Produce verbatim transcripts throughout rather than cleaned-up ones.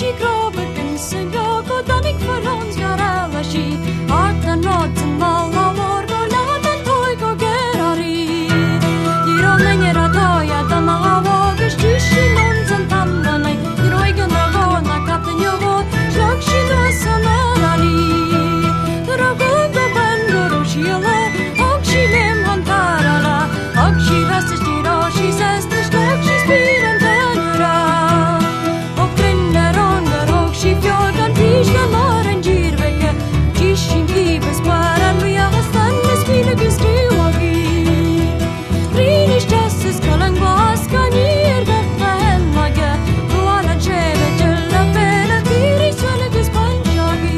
Vishy grobe kunsen jag och danik för ons garala shi Arten rotten malla vår går laden tog och gerari Giro längre toja dana avåger styrshin onsen tandanai Giro igana vana katten jag vår slagshin ösana nari Dra gugga bandor och skila och skilem hantarala Och skilastes styra och skisestes slag skispiren tänura Och brinner under och skifjordan tishka laren girveke Tishin kibes paran vi har stannes kille bistruagi Rinish jasses kalang vaska nir gaffa hemmage Ruala cheve jella pera tiri svelegus panjagi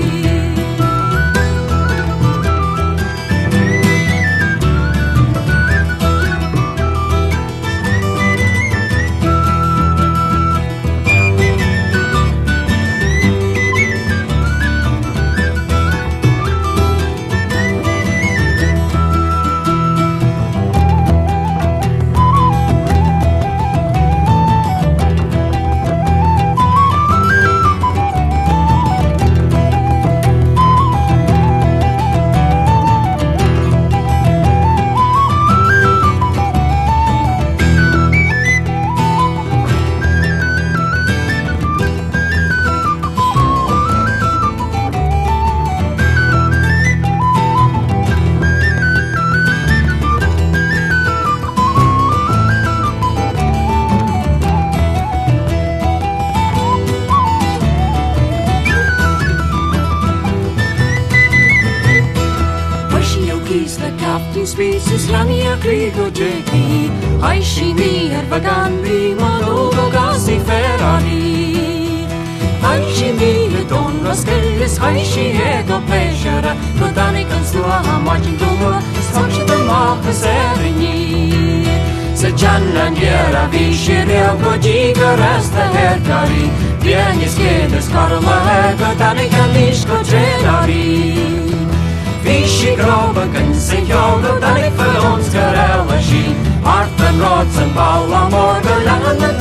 Species lania krigo jeki Aishi mi er vagandi manogo gasi ferrari Aishi mi e donna skellis Aishi ego pleasure Botanican stua ha margin duma Svaxi da mappa serini Se gianna niera visci reo giga resta herkari Vieni skedes karla her Botanican lishko trenari Vishy grobe kunsen jag och danik för ons garala shi Arten rots en balla morgon landet